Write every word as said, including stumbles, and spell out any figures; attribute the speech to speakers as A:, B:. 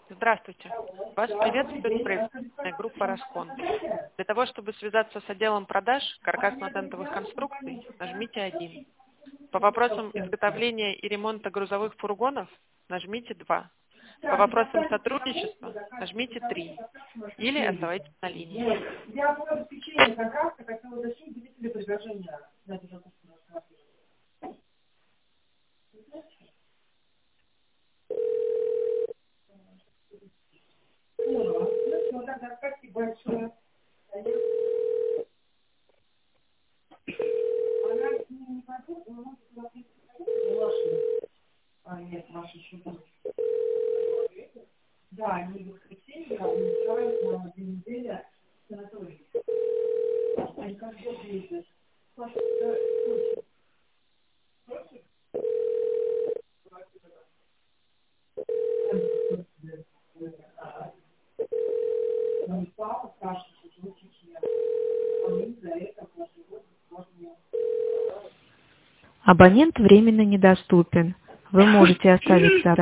A: Здравствуйте. Вас приветствует производственная группа «Роскон». Для того, чтобы связаться с отделом продаж каркасно-тентовых конструкций, нажмите один. По вопросам изготовления и ремонта грузовых фургонов нажмите два. По вопросам сотрудничества нажмите три. Или оставайтесь на линии.
B: Для обеспечения контракта хотела уточнить, будете ли предложения на эту запуску рассматривать. Ну, ну, тогда спасибо большое. Она не подходит, но может смотреть ваши. А, нет, ваши еще будут. Да, они в воскресенье уезжают на две недели в санаторий. Они каждый год ездят. Слушай, да, слушай. Папа спрашивает, что очень за это можно.
C: Абонент временно недоступен. Вы можете оставить сообщение.